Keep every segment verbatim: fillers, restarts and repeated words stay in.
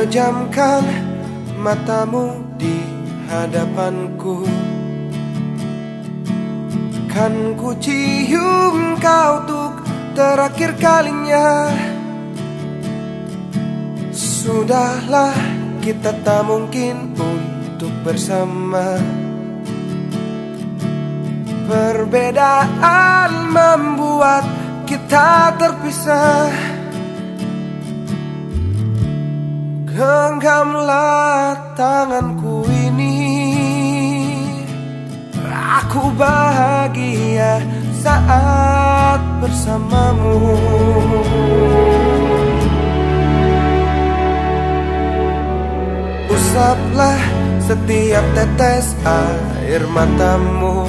pejamkan matamu di hadapanku, kan ku cium kau untuk terakhir kalinya. Sudahlah, kita tak mungkin untuk bersama. Perbedaan membuat kita terpisah. Genggamlah tanganku ini, aku bahagia saat bersamamu. Usaplah setiap tetes air matamu,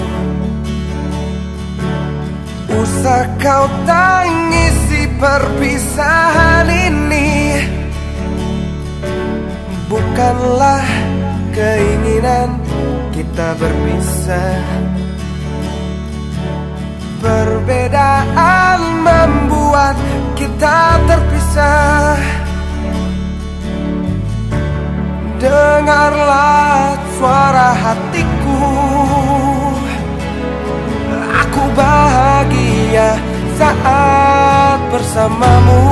usah kau tangisi perpisahan ini. Bukanlah keinginan kita berpisah. Perbedaan membuat kita terpisah. Dengarlah suara hatiku, aku bahagia saat bersamamu.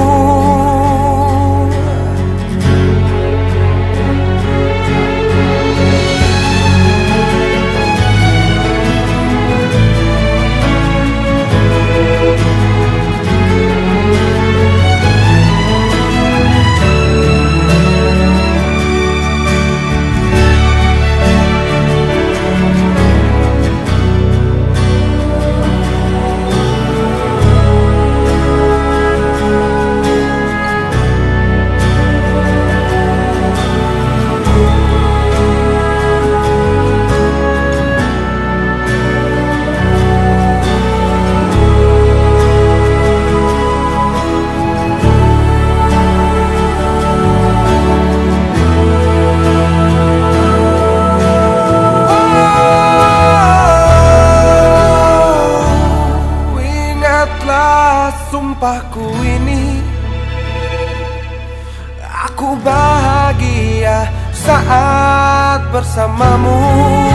Sumpahku ini, aku bahagia saat bersamamu.